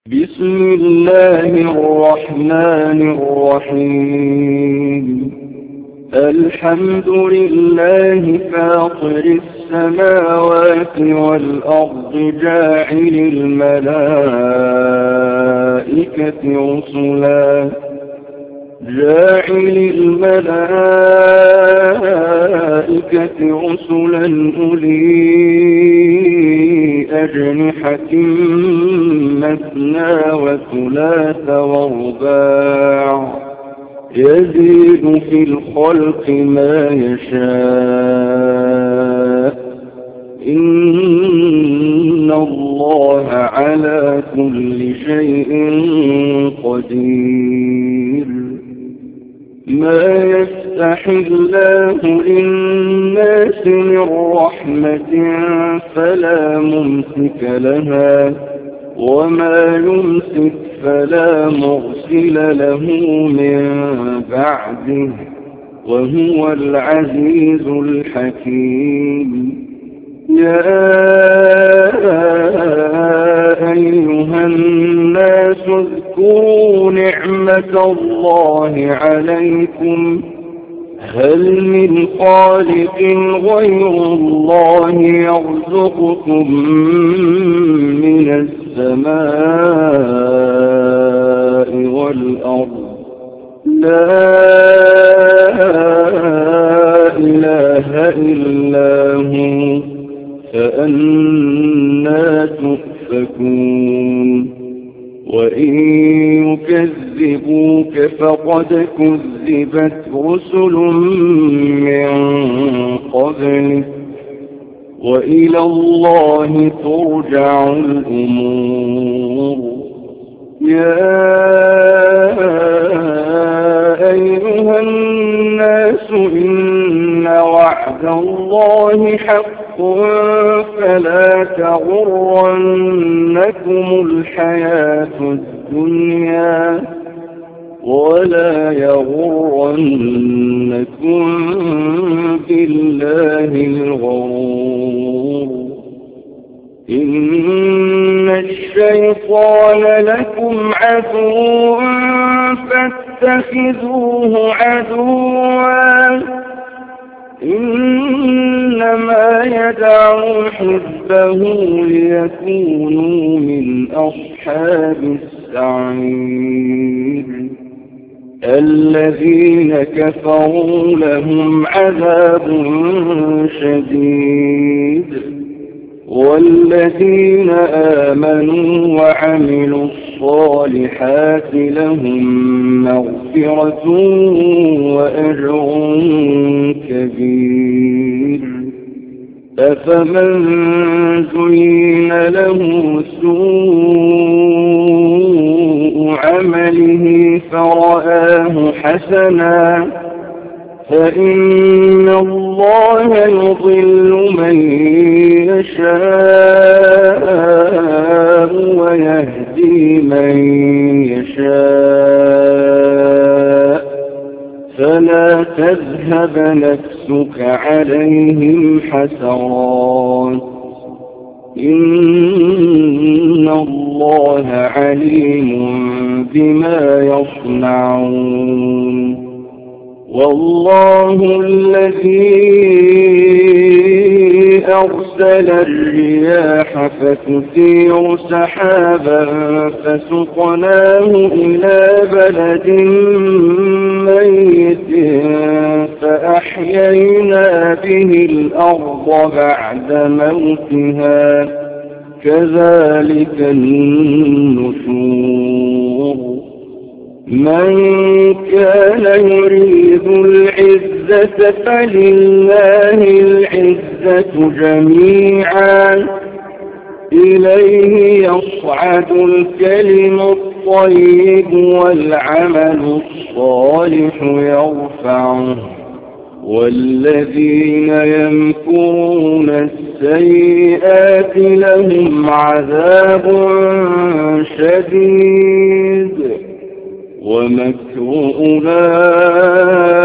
بسم الله الرحمن الرحيم. الحمد لله فاطر السماوات والأرض جاعل الملائكة رسلا أولي أجنحة مثنى وثلاث ورباع يزيد في الخلق ما يشاء إن الله على كل شيء قدير. ما يفتح الله للناس من رحمة فلا ممسك لها وما يمسك فلا مرسل له من بعده وهو العزيز الحكيم. يا أيها الناس اذكروا نعمة الله عليكم هل من خالق غير الله يرزقكم من السماء والأرض؟ لا إله إلا هو فأنى تؤفكون. وإن يكذبوك فقد كذبت رسل من قبلك وإلى الله ترجع الأمور. يا أيها الناس إن وعد الله حق فلا تغرنكم الحياة الدنيا ولا يغرنكم بالله الغرور. إن الشيطان لكم عدو فاتخذوه عدوا إنما يدعو حزبه ليكونوا من أصحاب السعير. الذين كفروا لهم عذاب شديد والذين آمنوا وعملوا الصالحات لهم مغفرة وأجر كبير. أفمن زين له سوء عمله فرآه حسنا فإن الله يضل من يشاء ويهدي من يشاء فلا تذهب نفسك عليهم حسرات إن الله عليم بما يصنعون. والله الذي أرسل الرياح فتثير سحابا فسقناه إلى بلد ميت فأحيينا به الأرض بعد موتها كذلك النشور. من كان يريد العزة فلله العزة جميعا إليه يصعد الكلم الطيب والعمل الصالح يرفعه والذين يمكرون السيئات لهم عذاب شديد ومكر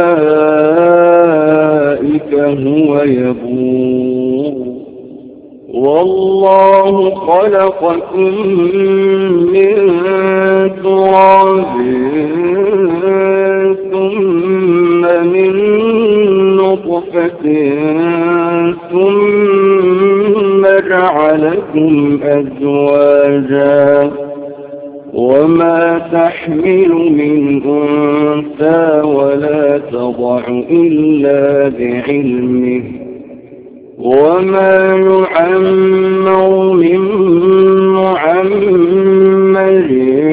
أولئك هو يبور. والله خلقكم من تراب ثم من نطفة ثم جعلكم أزواجا وما تحمل من أنثى ولا تضع إلا بعلمه وما يعمر من معمر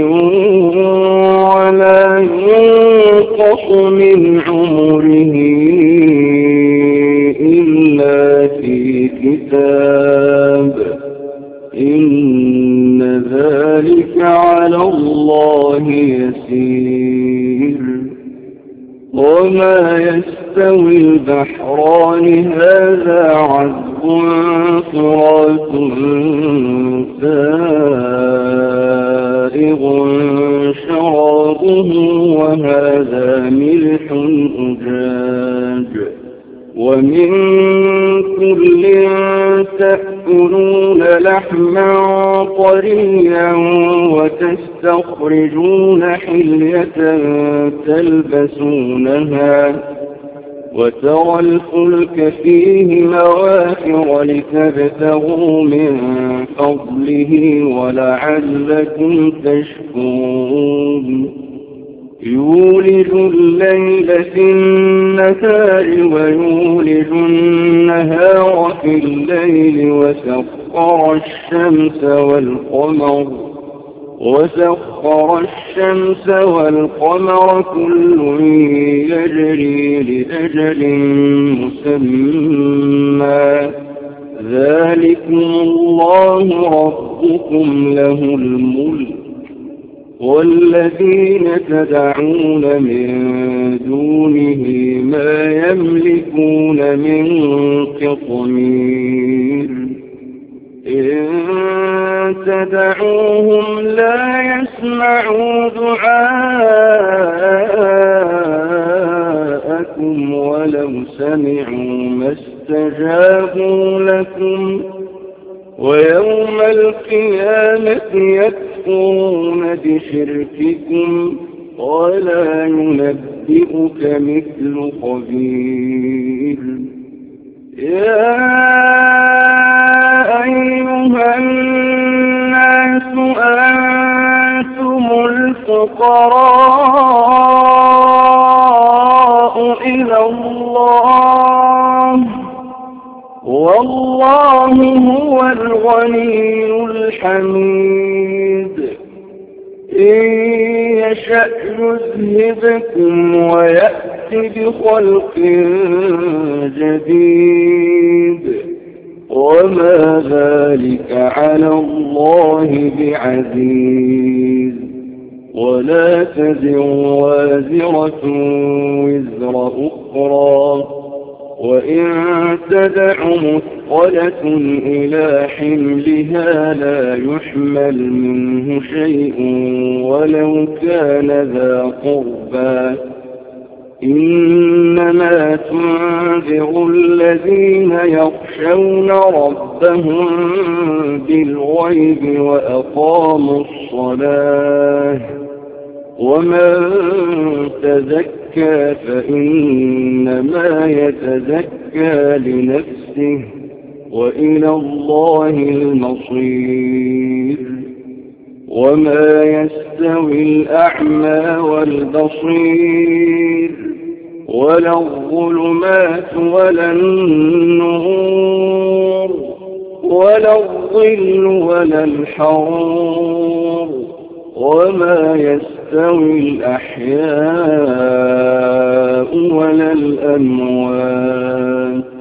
ولا ينقص من عمره إلا في كتاب إن ذلك على الله يسير وما يستوي البحران هذا عذب فرات سائغ شرابه وهذا ملح أجاج ومن كل تأكلون لحما طريا وتستخرجون حلية تلبسونها وترى الفلك فيه مواخر لتبتغوا من فضله ولعلكم تشكرون يولج الليل في النهار ويولج النهار في الليل وسخر الشمس والقمر كل يجري لأجل مسمى ذلكم الله ربكم له الملك والذين تدعون من دونه ما يملكون من قطمير إن تدعوهم لا يسمعوا دعاءكم ولو سمعوا ما استجابوا لكم ويوم القيامة يكفرون بشرككم ولا ينبئك مثل خبير يا أيها الناس أنتم الفقراء إلى الله والله هو الغني الحميد إن يشأ يذهبكم ويأتي بخلق جديد وما ذلك على الله بعزيز ولا تزر وازرة وزر أخرى وإن تدع مثقلة إلى حملها لا يحمل منه شيء ولو كان ذا قربى إنما تنذر الذين يخشون ربهم بالغيب وأقاموا الصلاة ومن تزكى فإنما يتزكى لنفسه وإلى الله المصير وما يستوي الأعمى والبصير ولا الظلمات ولا النور ولا الظل ولا الحرور وما يستوي الأحياء ولا الأموات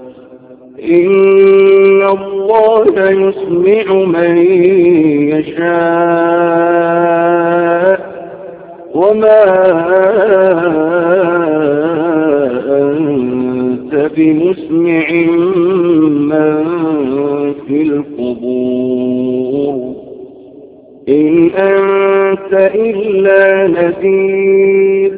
إن الله يسمع من يشاء وما أنت بمسمع من في القبور إن أنت إلا نذير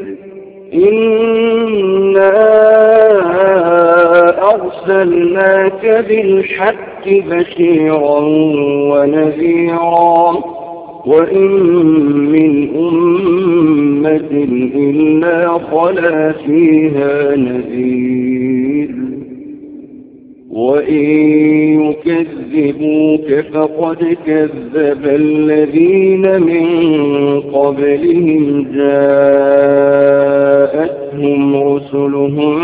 إنا أرسلناك بالحق بشيرا ونذيرا وإن من أمة إلا خلا فيها نذير وإن يكذبوك فقد كذب الذين من قبلهم جاءتهم رسلهم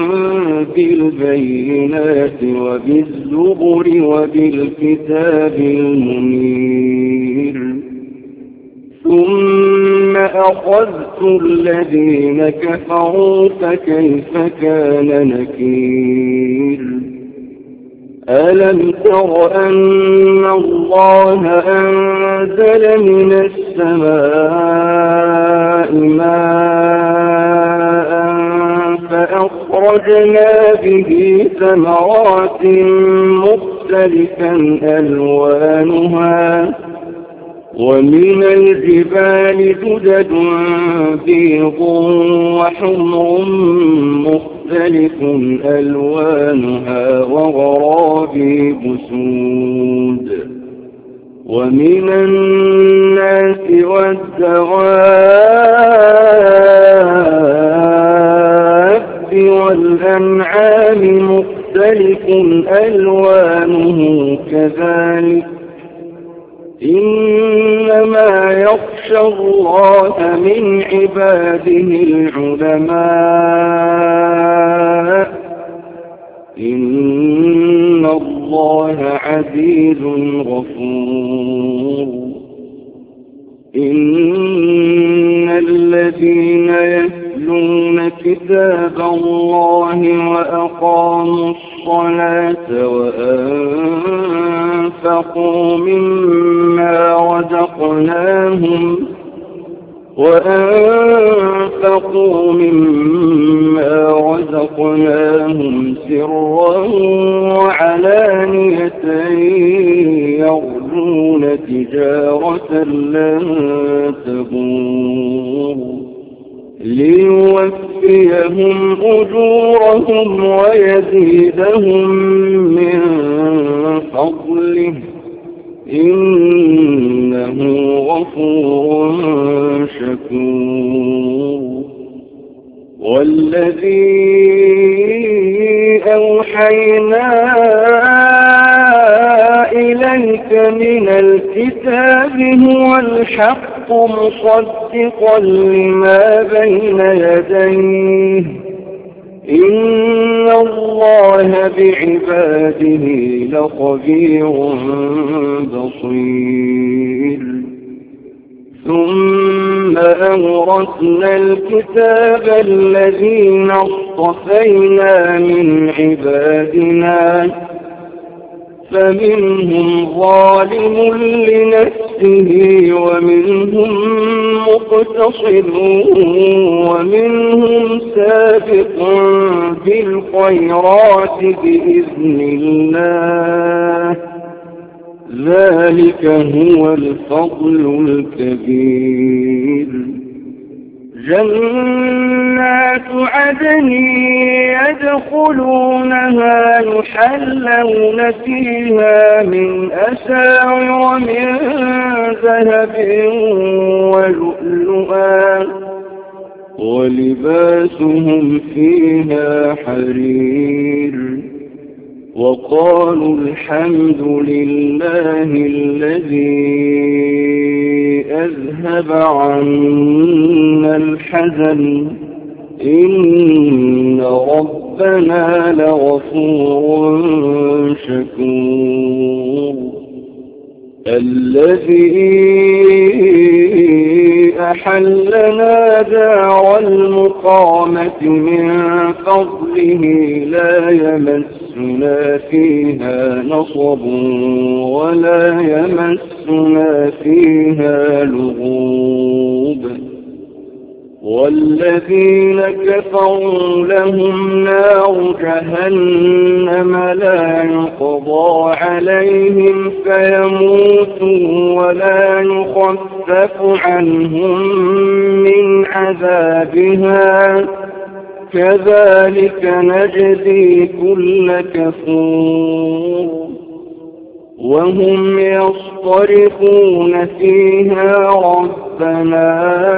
بالبينات وبالزبر وبالكتاب المنير ثم أخذت الذين كفروا فكيف كان نكير ألم تر أن الله أنزل من السماء ماء فأخرجنا به ثمرات مختلفا ألوانها ومن الجبال جدد بيض وحمر مختلف ألوانها وغرابيب سود ومن الناس والدواب والأنعام مختلف ألوانه كذلك إنما يخشى الله من عباده العلماء إن الله عزيز غفور إن الذين يتلون كتاب الله وأقاموا الصلاة وأنفقوا مما رزقناهم سرا وعلانية يرجون تجارة لن تبور ليوفيهم أجورهم ويزيدهم من فضله إنه غفور شكور والذي أوحينا إليك من الكتاب هو الحق مصدقا لما بين يديه إن الله بعباده لخبير بصير ثم أورثنا الكتاب الذين اصطفينا من عبادنا فمنهم ظالم لنفسه ومنهم مقتصد ومنهم سابق بالخيرات بإذن الله ذلك هو الفضل الكبير جنات عدن يدخلونها يحلون فيها من أساور من ذهب ولؤلؤا ولباسهم فيها حرير وقالوا الحمد لله الذي أذهب عنا الحزن إن ربنا لغفور شكور الذي أحلنا دار المقامة من فضله لا يمسنا فيها نصب ولا يمسنا فيها لغوب والذين كفروا لهم نار جهنم لا يقضى عليهم فيموتوا ولا يخفف عنهم من عذابها كذلك نجزي كل كفور وهم يصطرخون فيها ربنا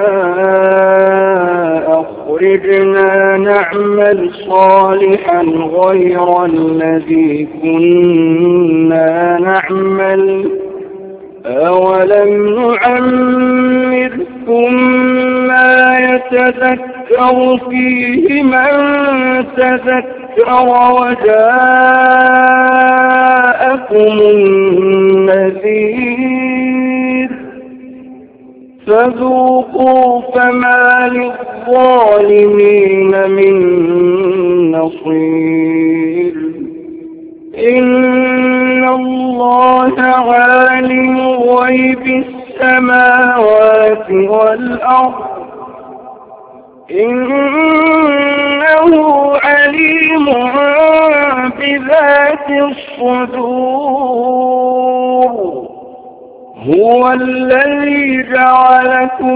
أخرجنا نعمل صالحا غير الذي كنا نعمل أولم نعمركم ما يتذكر فيه من تذكر وجاءكم النذير فذوقوا فما للظالمين من نصير إن الله عالم غيب السماوات والأرض إنه عليم بذات الصدور هو الذي جعلكم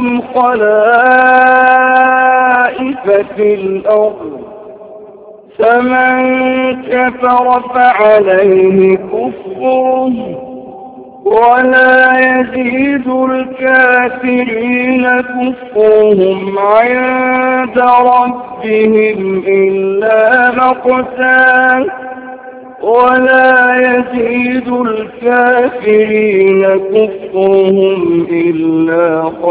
خلائف في الأرض فمن كفر فعليه كفره ولا يزيد الكافرين كفرهم عند ربهم إلا مقتا ولا يزيد الكافرين كفرهم إلا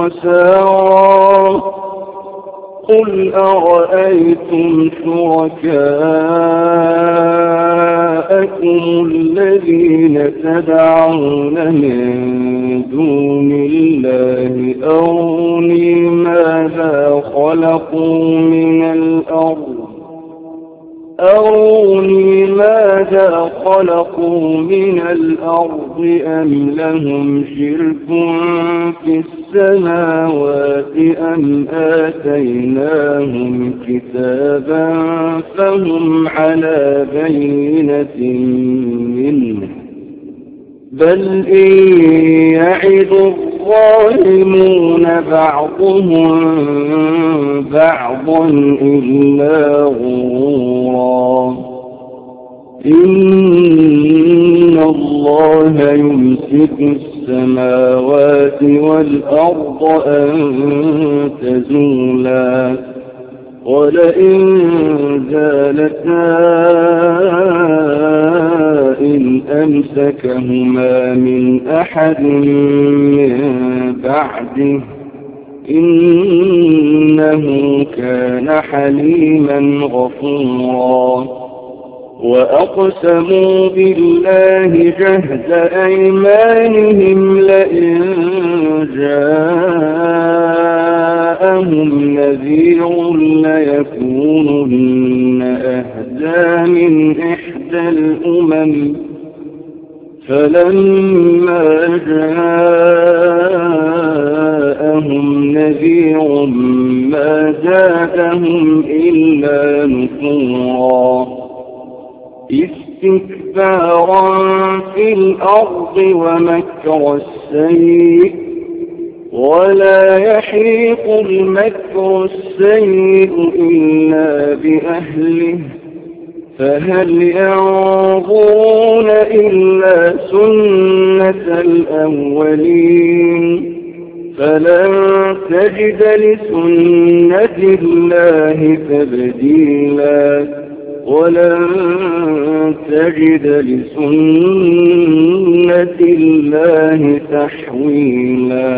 خسارا قل أرأيتم شركاءكم الذين تدعون من دون الله أروني ماذا خلقوا من الأرض أم لهم شرك في السماوات أم آتيناهم كتابا فهم على بينة منه بل إن يعد الظالمون بعضهم بعضا إلا غرورا إن الله يمسك السماوات والأرض أن تزولا ولئن زالتا إن أمسكهما من أحد من بعده إنه كان حليما غفورا وأقسموا بالله جهد أيمانهم لئن جاءهم نذير ليكونن أهدى من إحدى الأمم فلما جاءهم نذير ما زادهم إلا نفورا استكبارا في الأرض ومكر السيء ولا يحيق المكر السيء إلا بأهله فهل ينظرون إلا سنة الأولين فلن تجد لسنة الله تبديلا ولن تجد لسنة الله تحويلا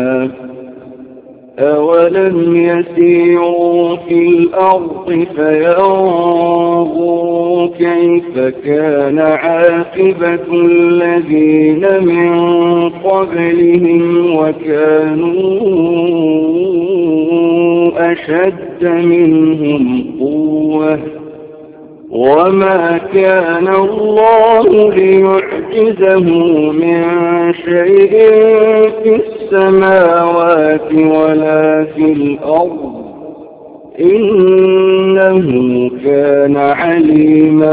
أولم يسيروا في الأرض فينظروا كيف كان عاقبة الذين من قبلهم وكانوا أشد منهم قوة وما كان الله ليعجزه من شيء في السماوات ولا في الأرض إنه كان عليما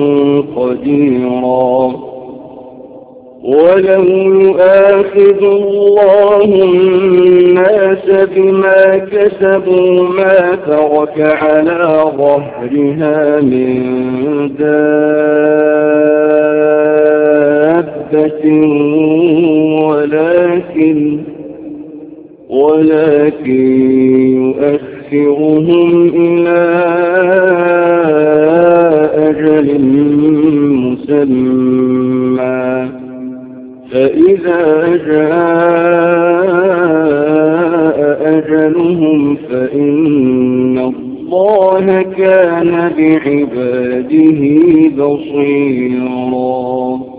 قديرا ولو يؤاخذ الله الناس بما كسبوا ما ترك على ظهرها من دابة ولكن يؤخرهم إلى أجل مسمى فإذا جاء أجلهم فإن الله كان بعباده بصيرا